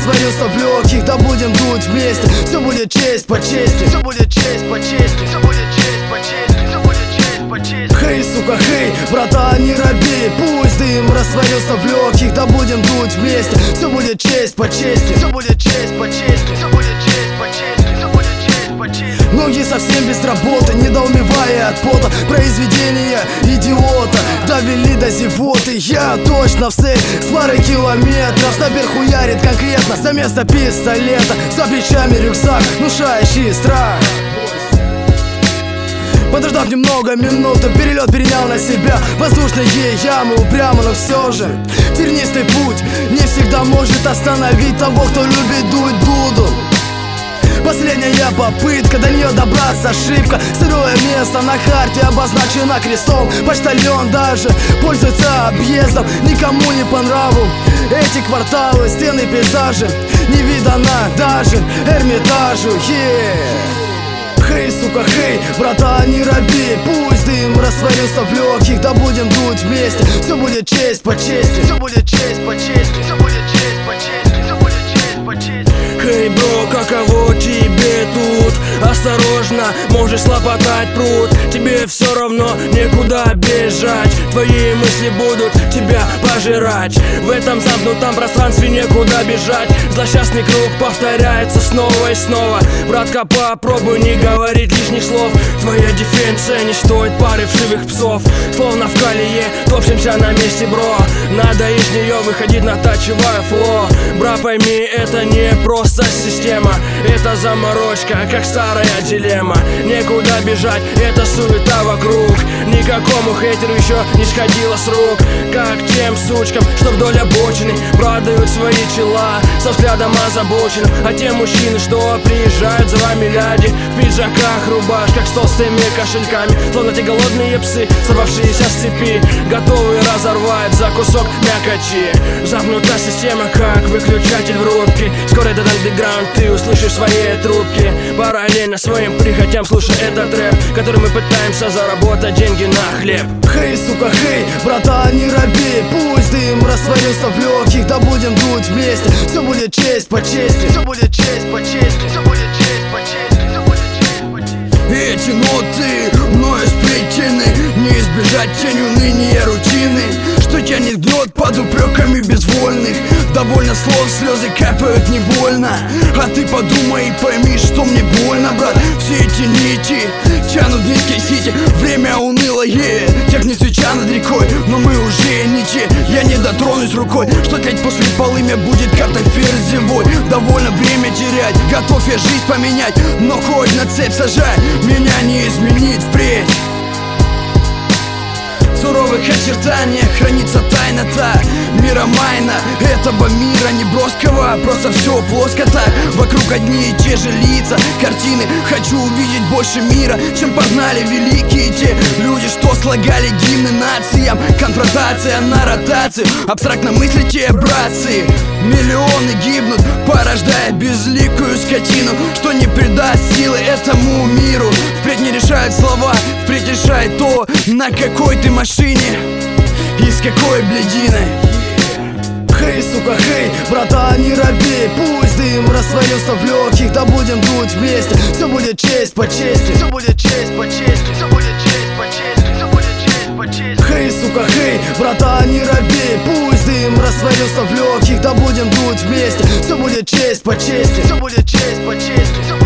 растворился в легких, да будем дуть вместе. Все будет честь по чести, все будет честь по чести, все будет честь по чести, все будет честь по чести. Хей, сука, хей, брата, не робей. Пусть дым растворился в легких, да будем дуть вместе. Все будет честь по чести, все будет честь по чести, все будет честь по чести, все будет честь по чести. Многие совсем без работы, недоумевая от пота. Произведения идиота довели до зевоты. Я точно в цель с пары километров. Снайпер хуярит конкретно за место пистолета. За плечами рюкзак, внушающий страх. Подождав немного минут, перелет перенял на себя воздушные ямы упрямо, но все же тернистый путь не всегда может остановить того, кто любит дуть буду. Последняя попытка, до нее добраться ошибка. Сырое место на карте обозначено крестом. Почтальон даже пользуется объездом. Никому не по нраву эти кварталы, стены, пейзажи. Не видано даже Эрмитажу, Хей, сука, хей, брата, не робей. Пусть дым растворился в легких, да будем дуть вместе. Все будет честь по чести, все будет честь по чести, все будет честь по чести, все будет честь по чести. Хей, бро, каково тебе тут? Осторожно, можешь слопотать пруд. Тебе все равно некуда бежать. Твои мысли будут тебя пожирать. В этом замкнутом пространстве некуда бежать. Злосчастный круг повторяется снова и снова. Братка, попробуй не говорить лишних слов. Твоя дефенция не стоит пары вшивых псов. Словно в колее, топчемся на месте, бро. Надо из нее выходить, натачивая фло. Бра, пойми, это не просто система, это заморочка, как старая дилемма. Некуда бежать, это суета вокруг. Никакому хейтеру еще не сходило с рук. Как тем сучкам, что вдоль обочины продают свои тела со взглядом озабоченным. А те мужчины, что приезжают за вами ляди в пиджаках, рубашках с толстыми кошельками. Словно те голодные псы, сорвавшиеся с цепи, готовые разорвать за кусок мякоти. Замкнута система, как выключатель в рубке. Скоро этот андеграунд ты услышишь в своей трубке. Параллельно своим прихотям слушай этот рэп, который мы пытаемся заработать деньги на хлеб. Хей, сука, хей, брата, не робей. Пусть дым растворился в легких, да будем дуть вместе. Все будет честь по чести, все будет честь по чести, все будет честь по чести, все будет честь по чести. Эти ноты мною сплетены, не избежать тень уныния рутины, что тянет гнет под упреками безвольных. Довольно слов, слезы капают невольно. А ты подумай и пойми, что мне больно, брат. Все эти нити тянут в низкие сети. Время унылое, тягнет свеча над рекой, но мы уже не те. Я не дотронусь рукой, что тлеть после полымя будет картофель зимой. Довольно время терять, готов я жизнь поменять, но хоть на цепь сажай, меня не изменить впредь. В суровых очертаниях хранится тайна та мира майна. Этого мира не броского, просто все плоско так. Вокруг одни и те же лица, картины. Хочу увидеть больше мира, чем познали великие те люди, что слагали гимны нациям. Конфронтация на ротацию, абстрактно мыслите, братцы. Миллионы гибнут, порождая безликую скотину, что не придаст силы этому миру. Впредь не решают слова, впредь решает то, на какой ты машине и с какой блядиной. Хей, сука, хей, брата, не робей. Пусть дым растворился в легких, да будем дуть вместе. Все будет честь по чести, все будет честь по чести, все будет честь по чести, все будет честь по чести. Хей, сука, хей, брата, не робей. Пусть дым растворился в легких, да будем дуть вместе. Все будет честь по чести, все будет честь по чести, все будет